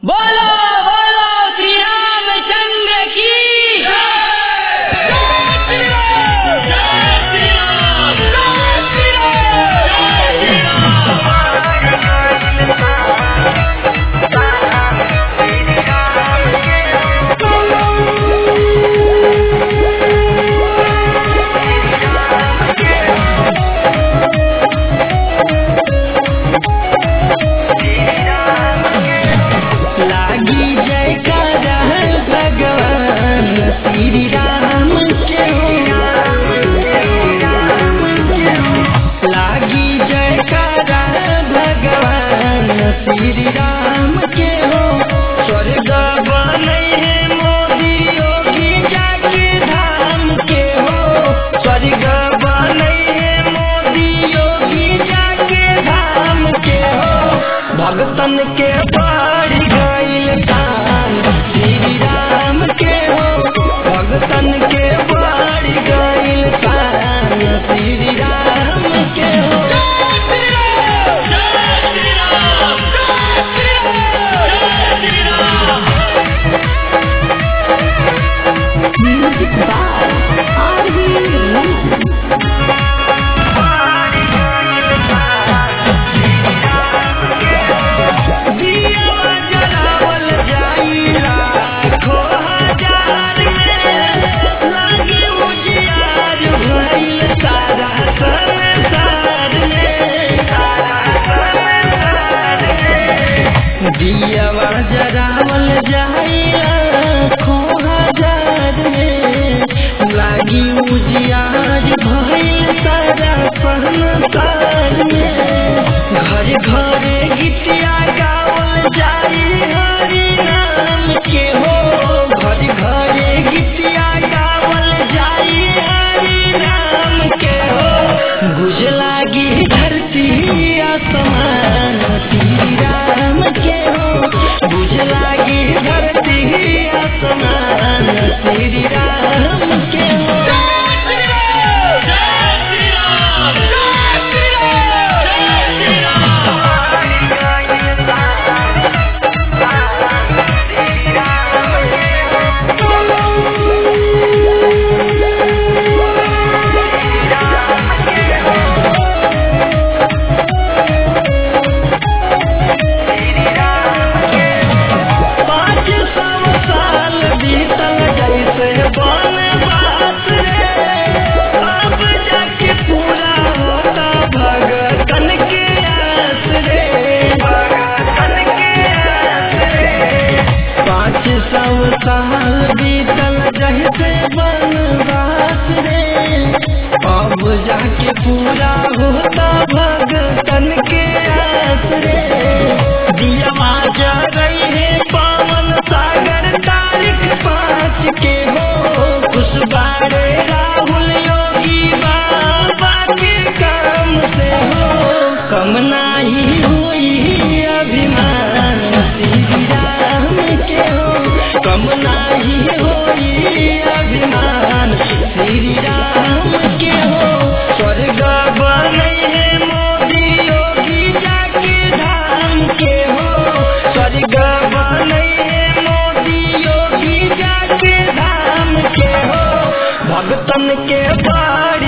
बोलो बोलो श्री रामचंद्र की जय। जय श्री राम, जय श्री राम, जय श्री राम, जय श्री राम के हो। स्वर्ग बनै है मोदी योगी जाके धाम के हो। स्वर्ग बनै है मोदी योगी जाके धाम के हो। भगतन के बढ़ गइल दाम श्री राम के हो। भगतन के बढ़ गइल दाम श्री राम के हो। दियावा जरावल जाइया खो हजार में। लागी उजियार भइल सारा संसार में। घर घरे गीतिया गावल जाई हरि नाम के हो। घर घरे गीतिया गावल जाई हरि नाम के हो। गुज लागी धरती आसमान श्री राम के हो। बुझ लागी धरती आसमान श्री राम के हो। साल बीतल जैसे बनवास रे। अब जाके पूरा होता भगतन के आस रे। दिया जा रही है पावन सागर तारीख 5 के हो। खुश बारे राहुल योगी बाबा के काम से हो। कम नाही हुई अभिमान श्री राम के हो। कम नाही होई अभिमान श्री राम के हो। स्वर्ग बनै है मोदी योगी जाके धाम के हो। स्वर्ग बनै है मोदी योगी जाके धाम के हो। भगतन के